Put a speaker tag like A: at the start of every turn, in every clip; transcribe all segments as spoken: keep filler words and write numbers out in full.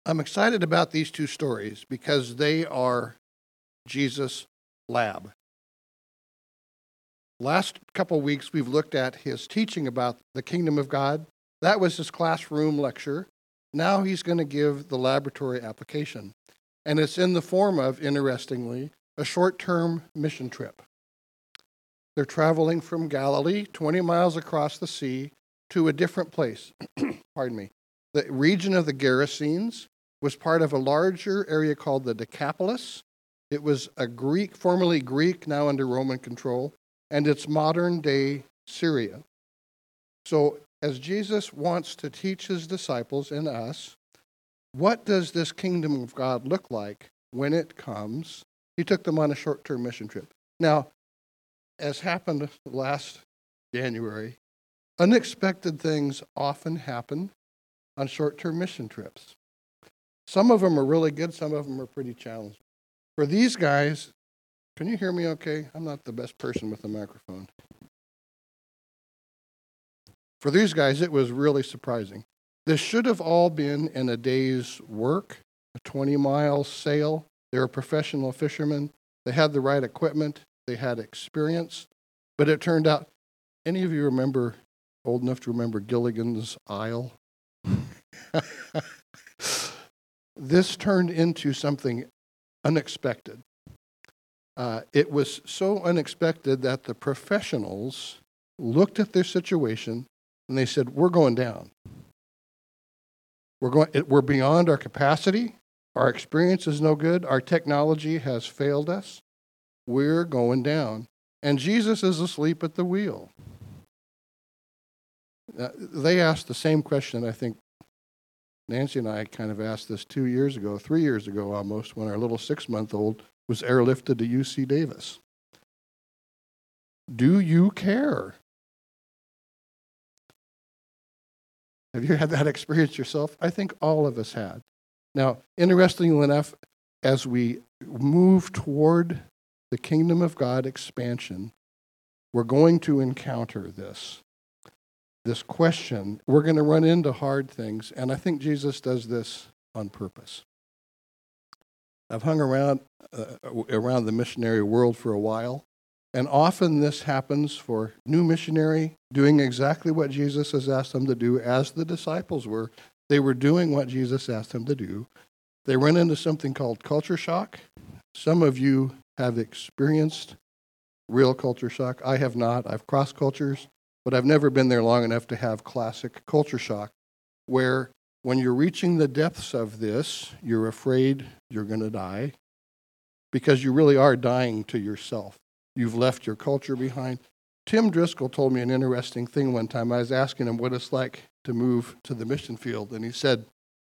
A: I'm excited about these two stories because they are Jesus' lab. Last couple of weeks, we've looked at his teaching about the kingdom of God. That was his classroom lecture. Now he's going to give the laboratory application. And it's in the form of, interestingly, a short-term mission trip. They're traveling from Galilee, twenty miles across the sea, to a different place. Pardon me. The region of the Gerasenes was part of a larger area called the Decapolis. It was a Greek, formerly Greek, now under Roman control, and it's modern-day Syria. So as Jesus wants to teach his disciples and us, what does this kingdom of God look like when it comes? He took them on a short-term mission trip. Now, as happened last January, unexpected things often happen on short-term mission trips. Some of them are really good, some of them are pretty challenging. For these guys, can you hear me okay? I'm not the best person with the microphone. For these guys, it was really surprising. This should have all been in a day's work, a twenty-mile sail. They were professional fishermen. They had the right equipment. They had experience. But it turned out, any of you remember, old enough to remember Gilligan's Isle? This turned into something unexpected. Uh, it was so unexpected that the professionals looked at their situation and they said, we're going down. We're going. We're beyond our capacity. Our experience is no good. Our technology has failed us. We're going down. And Jesus is asleep at the wheel. Uh, they asked the same question, I think, Nancy and I kind of asked this two years ago, three years ago almost, when our little six-month-old was airlifted to U C Davis. Do you care? Have you had that experience yourself? I think all of us had. Now, interestingly enough, as we move toward the kingdom of God expansion, we're going to encounter this. This question, we're going to run into hard things, and I think Jesus does this on purpose. I've hung around uh, around the missionary world for a while, and often this happens for new missionary doing exactly what Jesus has asked them to do, as the disciples were. They were doing what Jesus asked them to do. They run into something called culture shock. Some of you have experienced real culture shock. I have not. I've crossed cultures. But I've never been there long enough to have classic culture shock, where when you're reaching the depths of this, you're afraid you're going to die, because you really are dying to yourself. You've left your culture behind. Tim Driscoll told me an interesting thing one time. I was asking him what it's like to move to the mission field, and he said,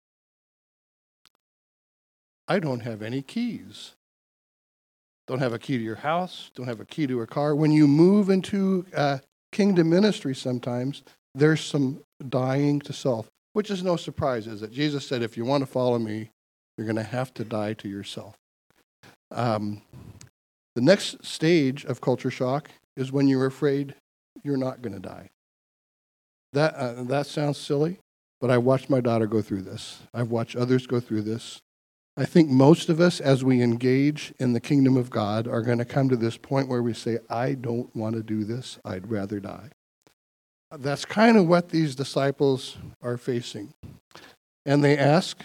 A: I don't have any keys. Don't have a key to your house, don't have a key to a car. When you move into uh, kingdom ministry, sometimes there's some dying to self, which is no surprise, is it? Jesus said, if you want to follow me, you're going to have to die to yourself. Um, the next stage of culture shock is when you're afraid you're not going to die. That uh, that sounds silly, but I watched my daughter go through this. I've watched others go through this. I think most of us, as we engage in the kingdom of God, are going to come to this point where we say, I don't want to do this. I'd rather die. That's kind of what these disciples are facing. And they ask,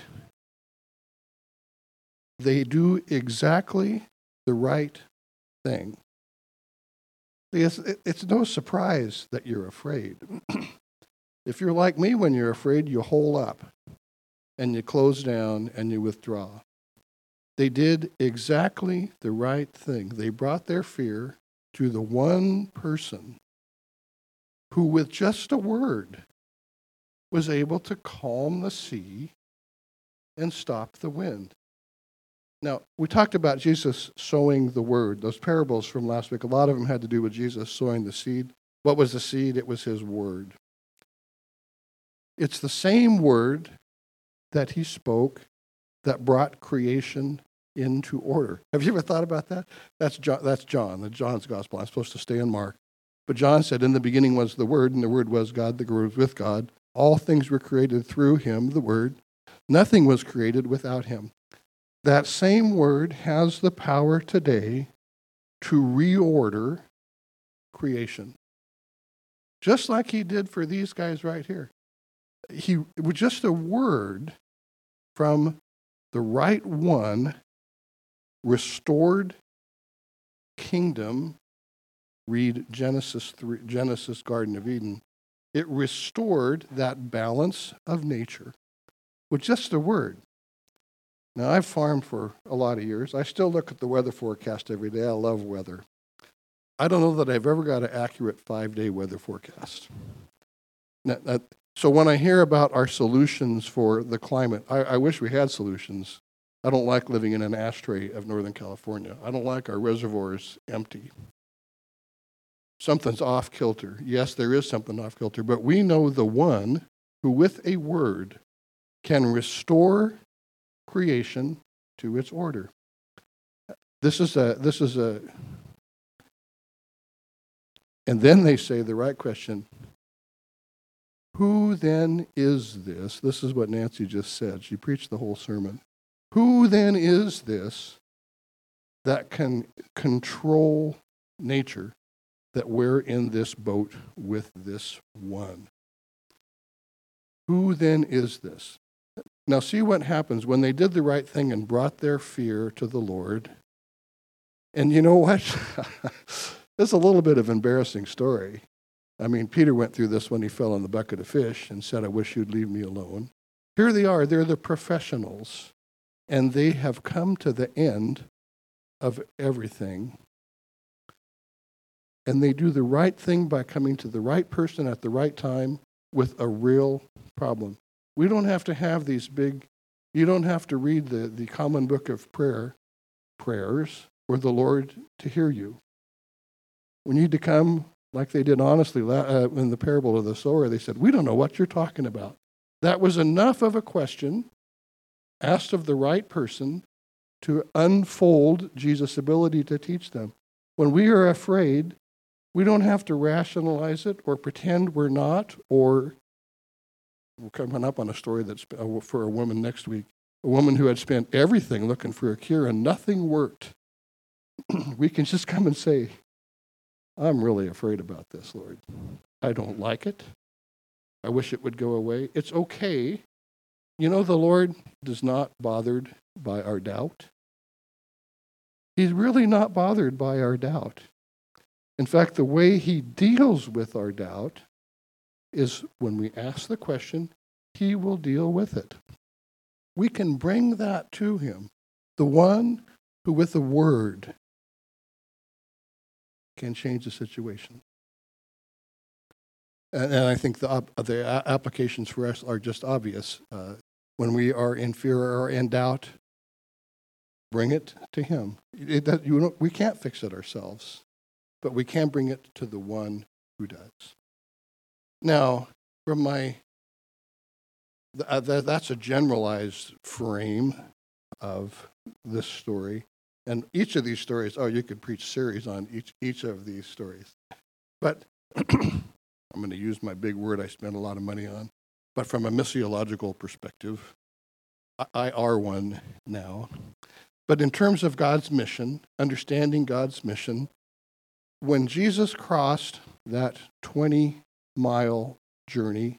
A: they do exactly the right thing. It's, it's no surprise that you're afraid. If you're like me, when you're afraid, you hole up. And you close down and you withdraw. They did exactly the right thing. They brought their fear to the one person who, with just a word, was able to calm the sea and stop the wind. Now, we talked about Jesus sowing the word. Those parables from last week, a lot of them had to do with Jesus sowing the seed. What was the seed? It was his word. It's the same word that he spoke that brought creation into order. Have you ever thought about that? That's John, that's John, the John's gospel. I'm supposed to stay in Mark. But John said, in the beginning was the Word, and the Word was God, the Word was with God. All things were created through him, the Word, Nothing was created without him. That same word has the power today to reorder creation. Just like he did for these guys right here. He, with just a word from the right one, restored kingdom. Read Genesis three, Genesis Garden of Eden. It restored that balance of nature with just a word. Now, I've farmed for a lot of years. I still look at the weather forecast every day. I love weather. I don't know that I've ever got an accurate five-day weather forecast. Now, that, so when I hear about our solutions for the climate, I, I wish we had solutions. I don't like living in an ashtray of Northern California. I don't like our reservoirs empty. Something's off kilter. Yes, there is something off kilter, but we know the one who with a word can restore creation to its order. This is a, this is a, and then they say the right question, who then is this? This is what Nancy just said. She preached the whole sermon. Who then is this that can control nature, that we're in this boat with this one? Who then is this? Now see what happens when they did the right thing and brought their fear to the Lord. And you know what? It's a little bit of an embarrassing story. I mean, Peter went through this when he fell in the bucket of fish and said, I wish you'd leave me alone. Here they are. They're the professionals. And they have come to the end of everything. And they do the right thing by coming to the right person at the right time with a real problem. We don't have to have these big, you don't have to read the, the common book of prayer, prayers, for the Lord to hear you. We need to come like they did honestly uh, in the parable of the sower. They said, we don't know what you're talking about. That was enough of a question asked of the right person to unfold Jesus' ability to teach them. When we are afraid, we don't have to rationalize it or pretend we're not, or we're coming up on a story that's for a woman next week, a woman who had spent everything looking for a cure and nothing worked. We can just come and say, I'm really afraid about this, Lord. I don't like it. I wish it would go away. It's okay. You know, the Lord is not bothered by our doubt. He's really not bothered by our doubt. In fact, the way he deals with our doubt is when we ask the question, he will deal with it. We can bring that to him. The one who with a word can change the situation. And, and I think the, op- the a- applications for us are just obvious. Uh, when we are in fear or in doubt, bring it to him. It, that, you know, we can't fix it ourselves, but we can bring it to the one who does. Now, from my, uh, th- that's a generalized frame of this story. And each of these stories, oh, you could preach series on each each of these stories. But I'm going to use my big word I spent a lot of money on. But from a missiological perspective, I, I are one now. But in terms of God's mission, understanding God's mission, when Jesus crossed that twenty-mile journey,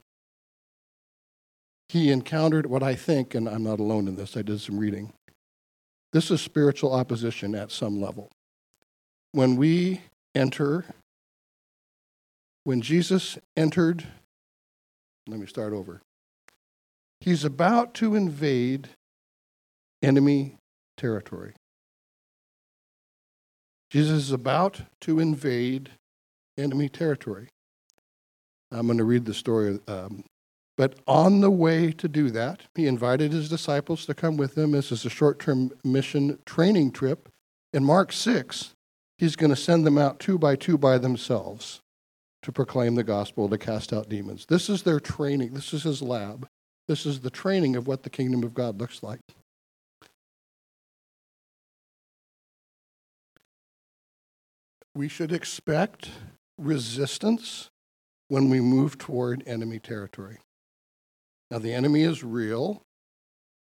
A: he encountered what I think, and I'm not alone in this, I did some reading. This is spiritual opposition at some level. When we enter, when Jesus entered, let me start over. He's about to invade enemy territory. Jesus is about to invade enemy territory. I'm going to read the story. Um, but on the way to do that, he invited his disciples to come with him. This is a short-term mission training trip. In Mark six, he's going to send them out two by two by themselves to proclaim the gospel, to cast out demons. This is their training. This is his lab. This is the training of what the kingdom of God looks like. We should expect resistance when we move toward enemy territory. Now, the enemy is real.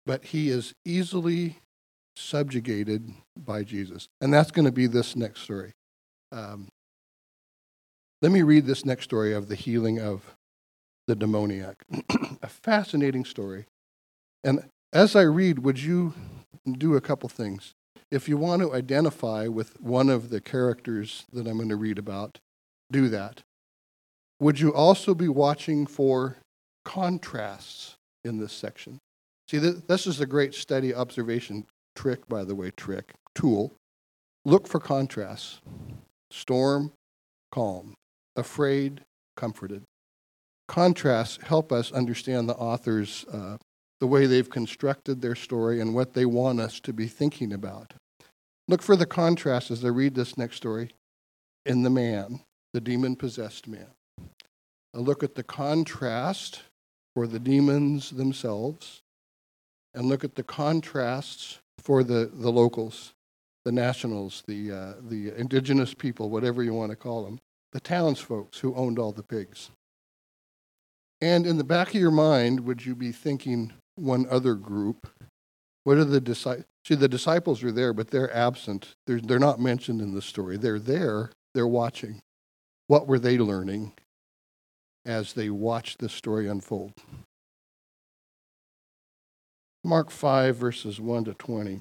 A: but he is easily subjugated by Jesus. And that's going to be this next story. Um, let me read this next story of the healing of the demoniac. A fascinating story. And as I read, would you do a couple things? If you want to identify with one of the characters that I'm going to read about, do that. Would you also be watching for contrasts in this section? See, this is a great study observation trick, by the way, trick, tool. Look for contrasts. Storm, calm. Afraid, comforted. Contrasts help us understand the author's, uh, the way they've constructed their story and what they want us to be thinking about. Look for the contrast as I read this next story in the man, the demon-possessed man. A look at the contrast for the demons themselves, and look at the contrasts for the, the locals, the nationals, the uh, the indigenous people, whatever you want to call them, the townsfolk who owned all the pigs. And in the back of your mind, would you be thinking one other group? What are the disciples? See, the disciples are there, but they're absent. They're, they're not mentioned in the story. They're there. They're watching. What were they learning as they watched this story unfold? Mark five, verses one to twenty.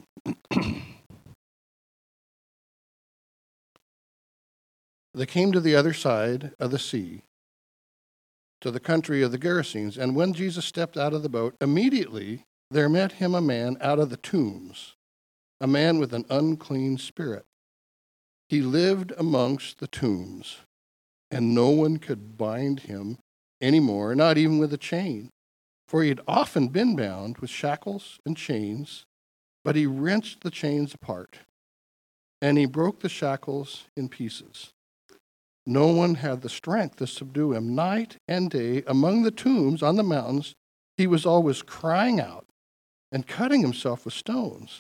A: They came to the other side of the sea, to the country of the Gerasenes, and when Jesus stepped out of the boat, immediately there met him a man out of the tombs, a man with an unclean spirit. He lived amongst the tombs, and no one could bind him anymore, not even with a chain. For he had often been bound with shackles and chains, but he wrenched the chains apart, and he broke the shackles in pieces. No one had the strength to subdue him. Night and day, among the tombs on the mountains, he was always crying out and cutting himself with stones.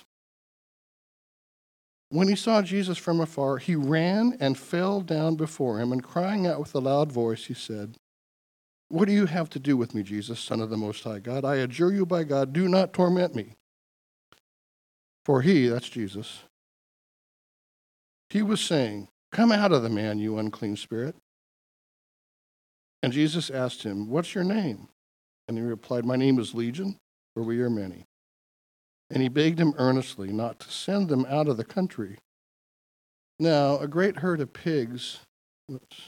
A: When he saw Jesus from afar, he ran and fell down before him, and crying out with a loud voice, he said, "What do you have to do with me, Jesus, Son of the Most High God? I adjure you by God, do not torment me." For he, that's Jesus, he was saying, "Come out of the man, you unclean spirit." And Jesus asked him, "What's your name?" And he replied, "My name is Legion, for we are many." And he begged him earnestly not to send them out of the country. Now, a great herd of pigs, whoops,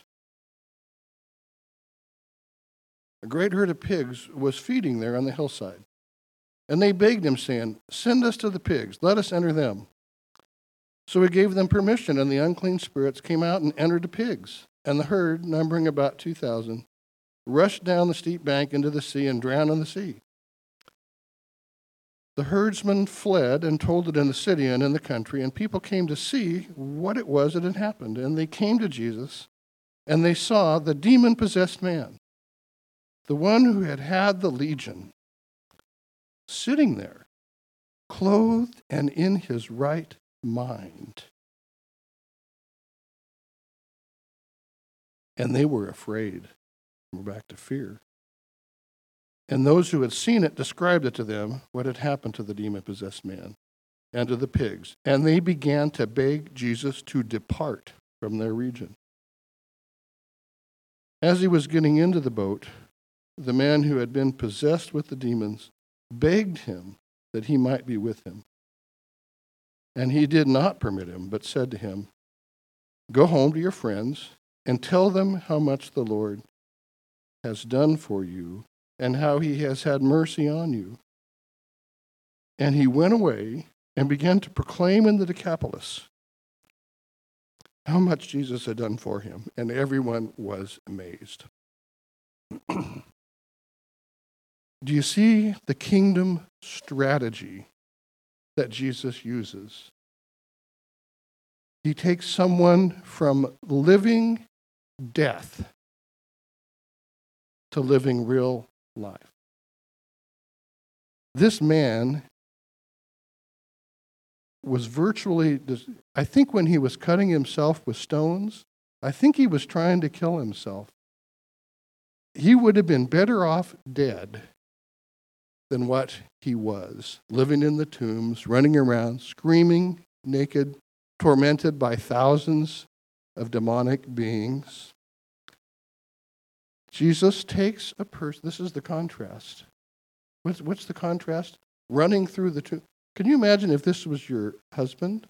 A: a great herd of pigs was feeding there on the hillside. And they begged him, saying, "Send us to the pigs, let us enter them." So he gave them permission, and the unclean spirits came out and entered the pigs. And the herd, numbering about two thousand, rushed down the steep bank into the sea and drowned in the sea. The herdsmen fled and told it in the city and in the country, and people came to see what it was that had happened. And they came to Jesus, and they saw the demon-possessed man, the one who had had the legion, sitting there, clothed and in his right mind. And they were afraid. We're back to fear. And those who had seen it described it to them, what had happened to the demon-possessed man and to the pigs. And they began to beg Jesus to depart from their region. As he was getting into the boat, the man who had been possessed with the demons begged him that he might be with him. And he did not permit him, but said to him, "Go home to your friends and tell them how much the Lord has done for you and how he has had mercy on you." And he went away and began to proclaim in the Decapolis how much Jesus had done for him, and everyone was amazed. Do you see the kingdom strategy that Jesus uses? He takes someone from living death to living real life. This man was virtually, I think when he was cutting himself with stones, I think he was trying to kill himself. He would have been better off dead than what he was, living in the tombs, running around, screaming, naked, tormented by thousands of demonic beings. Jesus takes a person, this is the contrast. What's, what's the contrast? Running through the tomb. Can you imagine if this was your husband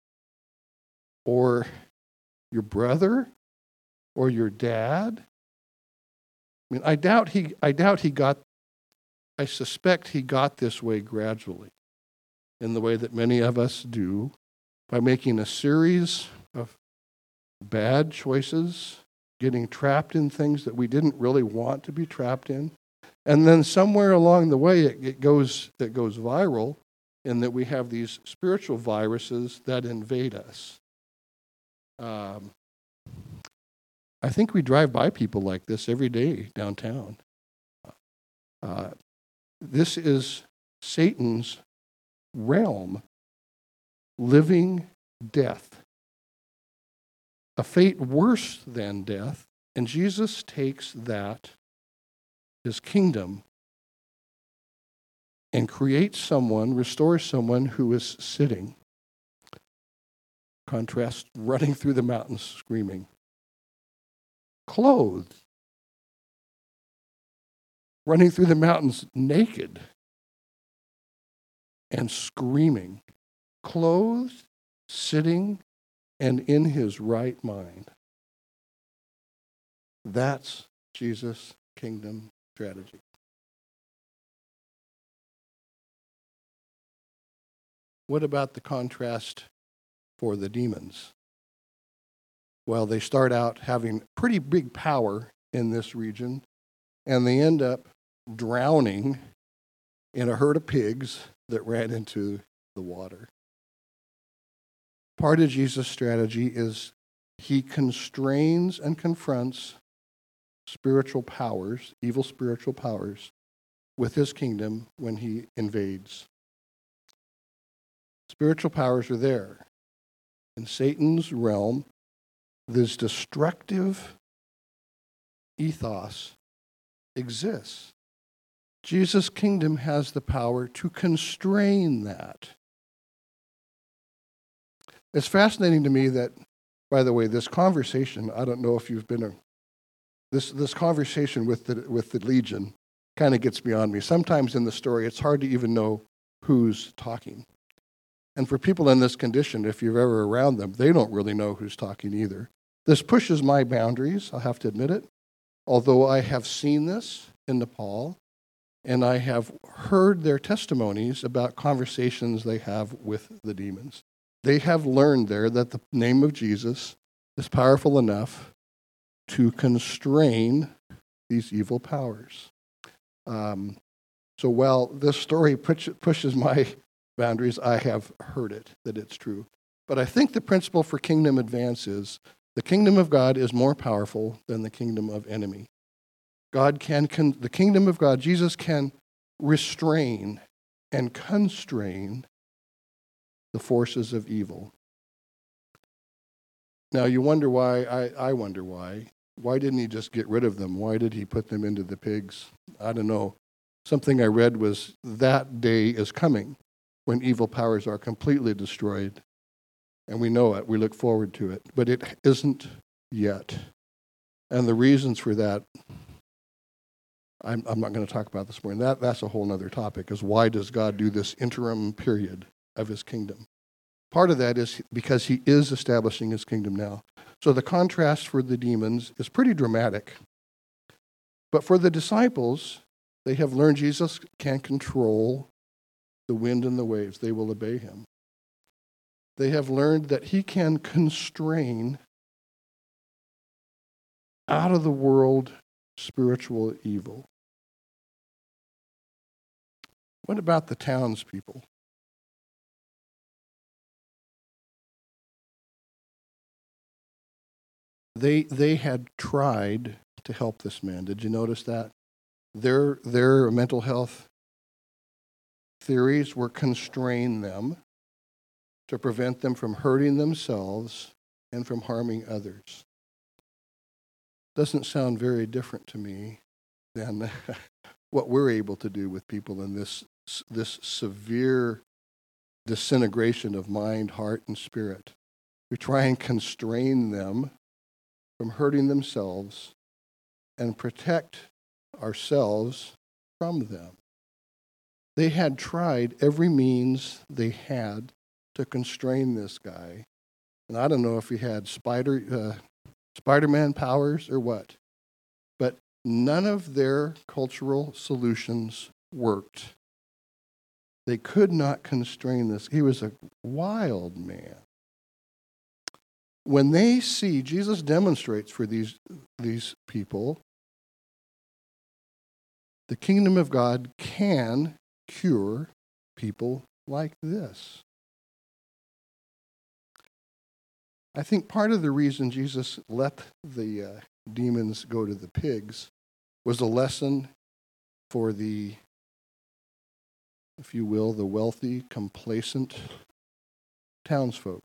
A: or your brother or your dad? I mean, I doubt he, I doubt he got, I suspect he got this way gradually, in the way that many of us do, by making a series of bad choices, getting trapped in things that we didn't really want to be trapped in. And then somewhere along the way, it, it goes it goes viral in that we have these spiritual viruses that invade us. Um, I think we drive by people like this every day downtown. Uh, this is Satan's realm, living death, a fate worse than death, and Jesus takes that, his kingdom, and creates someone, restores someone who is sitting. Contrast, running through the mountains screaming. Clothed, running through the mountains naked and screaming. Clothed, sitting, and in his right mind. That's Jesus' kingdom strategy. What about the contrast for the demons? Well, they start out having pretty big power in this region, and they end up drowning in a herd of pigs that ran into the water. Part of Jesus' strategy is he constrains and confronts spiritual powers, evil spiritual powers, with his kingdom when he invades. Spiritual powers are there. In Satan's realm, this destructive ethos exists. Jesus' kingdom has the power to constrain that. It's fascinating to me that, by the way, this conversation, I don't know if you've been a, this this conversation with the with the Legion kind of gets beyond me. Sometimes in the story, it's hard to even know who's talking. And for people in this condition, if you're ever around them, they don't really know who's talking either. This pushes my boundaries, I'll have to admit it, although I have seen this in Nepal, and I have heard their testimonies about conversations they have with the demons. They have learned there that the name of Jesus is powerful enough to constrain these evil powers. Um, so while this story push, pushes my boundaries, I have heard it, that it's true. But I think the principle for kingdom advance is the kingdom of God is more powerful than the kingdom of enemy. God can, can the kingdom of God, Jesus can restrain and constrain the forces of evil. Now you wonder why, I, I wonder why. Why didn't he just get rid of them? Why did he put them into the pigs? I don't know. Something I read was that day is coming when evil powers are completely destroyed. And we know it, we look forward to it. But it isn't yet. And the reasons for that, I'm, I'm not going to talk about this morning. That, that's a whole other topic, is why does God do this interim period of his kingdom? Part of that is because he is establishing his kingdom now. So the contrast for the demons is pretty dramatic. But for the disciples, they have learned Jesus can control the wind and the waves. They will obey him. They have learned that he can constrain out of the world spiritual evil. What about the townspeople? They they had tried to help this man. Did you notice that? Their their mental health theories were constrain them to prevent them from hurting themselves and from harming others. Doesn't sound very different to me than what we're able to do with people in this this severe disintegration of mind, heart, and spirit. We try and constrain them from hurting themselves and protect ourselves from them. They had tried every means they had to constrain this guy. And I don't know if he had Spider, uh, Spider-Man powers or what, but none of their cultural solutions worked. They could not constrain this. He was a wild man. When they see, Jesus demonstrates for these, these people, the kingdom of God can cure people like this. I think part of the reason Jesus let the uh, demons go to the pigs was a lesson for the, if you will, the wealthy, complacent townsfolk.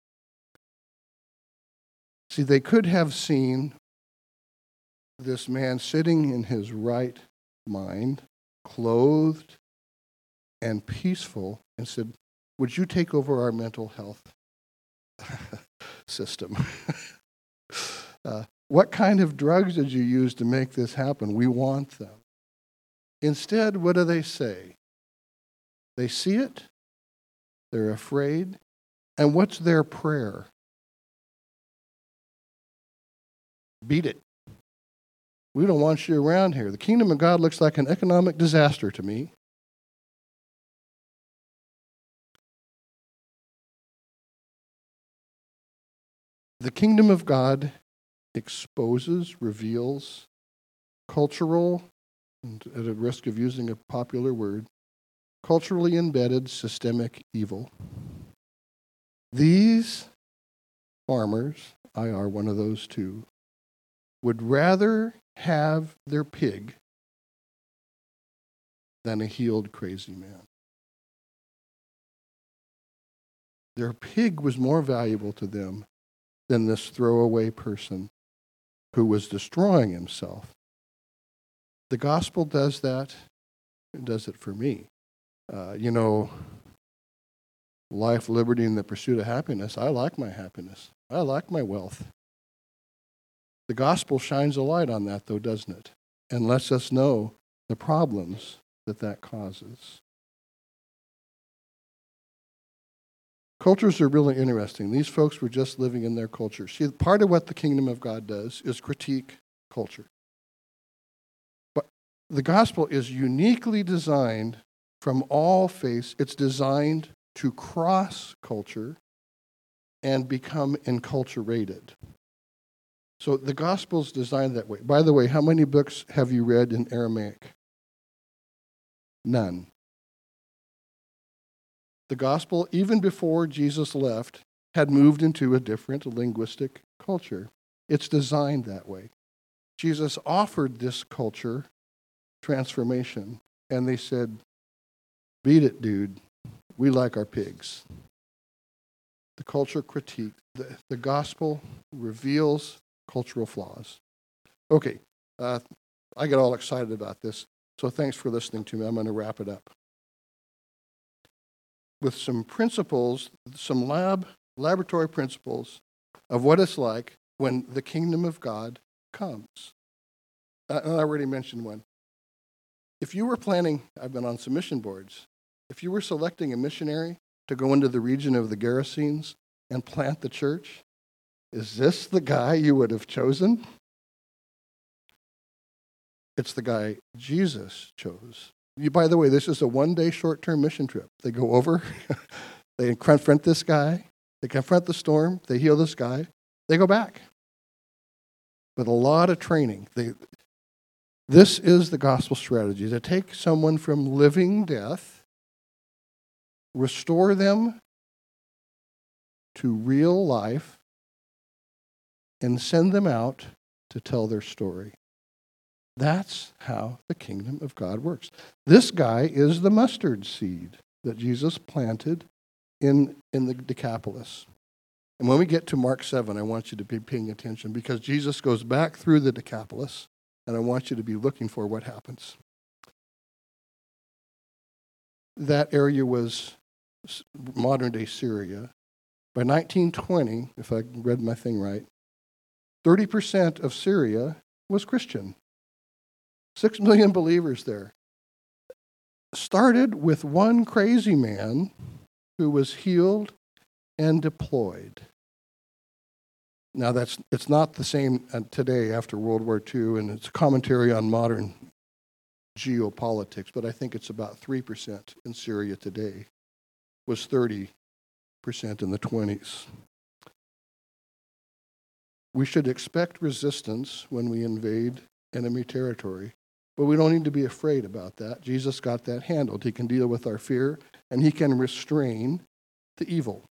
A: See, they could have seen this man sitting in his right mind, clothed and peaceful, and said, would you take over our mental health system? uh, what kind of drugs did you use to make this happen? We want them. Instead, what do they say? They see it, they're afraid, and what's their prayer? Beat it. We don't want you around here. The kingdom of God looks like an economic disaster to me. The kingdom of God exposes, reveals cultural, and at a risk of using a popular word, culturally embedded systemic evil. These farmers, I are one of those too, would rather have their pig than a healed crazy man. Their pig was more valuable to them than this throwaway person who was destroying himself. The gospel does that. It does it for me. Uh, you know, life, liberty, and the pursuit of happiness. I like my happiness. I like my wealth. The gospel shines a light on that, though, doesn't it? And lets us know the problems that that causes. Cultures are really interesting. These folks were just living in their culture. See, part of what the kingdom of God does is critique culture. But the gospel is uniquely designed from all faiths. It's designed to cross culture and become enculturated. So the gospel's designed that way. By the way, how many books have you read in Aramaic? None. The gospel, even before Jesus left, had moved into a different linguistic culture. It's designed that way. Jesus offered this culture transformation, and they said, beat it, dude. We like our pigs. The culture critique. The, the gospel reveals cultural flaws. Okay, uh, I get all excited about this, so thanks for listening to me. I'm going to wrap it up with some principles, some lab laboratory principles of what it's like when the kingdom of God comes. Uh, and I already mentioned one. If you were planning, I've been on some mission boards, if you were selecting a missionary to go into the region of the Gerasenes and plant the church, is this the guy you would have chosen? It's the guy Jesus chose. You, by the way, this is a one-day short-term mission trip. They go over, they confront this guy, they confront the storm, they heal this guy, they go back. With a lot of training. They, this is the gospel strategy, to take someone from living death, restore them to real life, and send them out to tell their story. That's how the kingdom of God works. This guy is the mustard seed that Jesus planted in, in the Decapolis. And when we get to Mark seven, I want you to be paying attention because Jesus goes back through the Decapolis, and I want you to be looking for what happens. that area was modern-day Syria. By nineteen twenty, if I read my thing right, thirty percent of Syria was Christian. Six million believers there. Started with one crazy man who was healed and deployed. Now, that's it's not the same today after World War Two, and it's a commentary on modern geopolitics, but I think it's about three percent in Syria today. Was thirty percent in the twenties. We should expect resistance when we invade enemy territory, but we don't need to be afraid about that. Jesus got that handled. He can deal with our fear, and he can restrain the evil.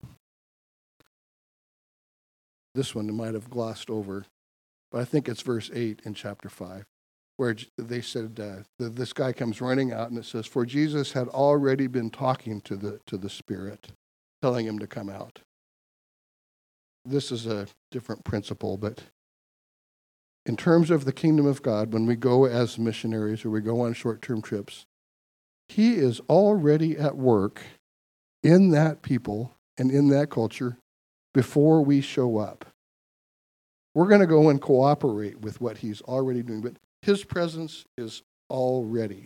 A: This one might have glossed over, but I think it's verse eight in chapter five, where they said, uh, this guy comes running out, and it says, for Jesus had already been talking to the to the Spirit, telling him to come out. This is a different principle, but in terms of the kingdom of God, when we go as missionaries or we go on short-term trips, he is already at work in that people and in that culture before we show up. We're going to go and cooperate with what he's already doing, but his presence is already.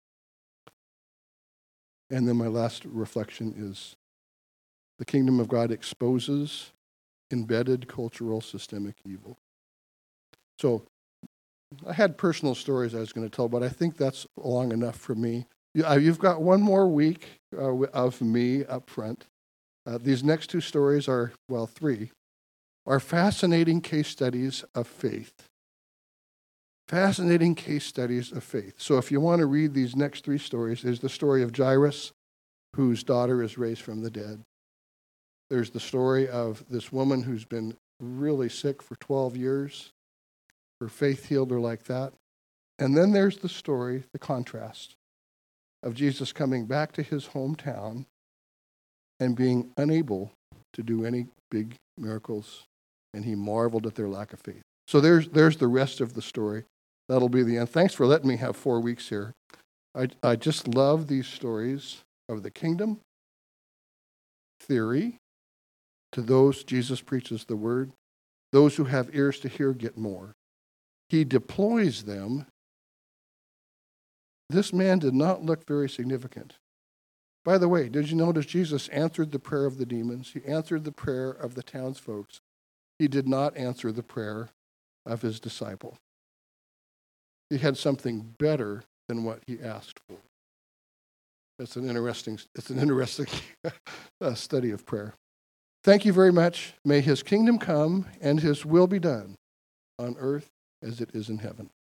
A: And then my last reflection is the kingdom of God exposes embedded cultural systemic evil. So I had personal stories I was going to tell, but I think that's long enough for me. You've got one more week uh, of me up front. Uh, these next two stories are, well, three, are fascinating case studies of faith. Fascinating case studies of faith. So if you want to read these next three stories, there's the story of Jairus, whose daughter is raised from the dead. There's the story of this woman who's been really sick for twelve years. Her faith healed her like that. And then there's the story, the contrast, of Jesus coming back to his hometown and being unable to do any big miracles, and he marveled at their lack of faith. So there's there's the rest of the story. That'll be the end. Thanks for letting me have four weeks here. I, I just love these stories of the kingdom, theory. To those, Jesus preaches the word. Those who have ears to hear get more. He deploys them. This man did not look very significant. By the way, did you notice Jesus answered the prayer of the demons? He answered the prayer of the townsfolk. He did not answer the prayer of his disciple. He had something better than what he asked for. It's an interesting, it's an interesting uh, study of prayer. Thank you very much. May his kingdom come and his will be done on earth as it is in heaven.